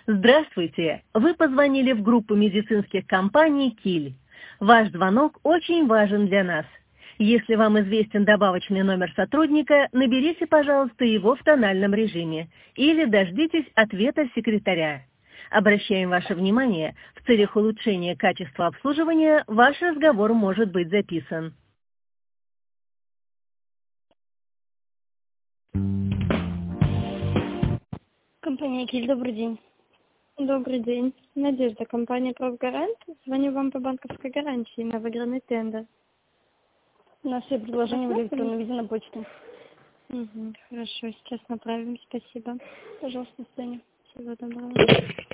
Здравствуйте! Вы позвонили в группу медицинских компаний «Киль». Ваш звонок очень важен для нас. Если вам известен добавочный номер сотрудника, наберите, пожалуйста, его в тональном режиме или дождитесь ответа секретаря. Обращаем ваше внимание, в целях улучшения качества обслуживания ваш разговор может быть записан. Компания «Киль», добрый день. Добрый день. Надежда, компания «Профгарант». Звоню вам по банковской гарантии на выигранный тендер. У нас все предложения в Посмотрим? электронном виде на почту. Хорошо, сейчас направим. Спасибо. Пожалуйста, до свидания. Всего доброго.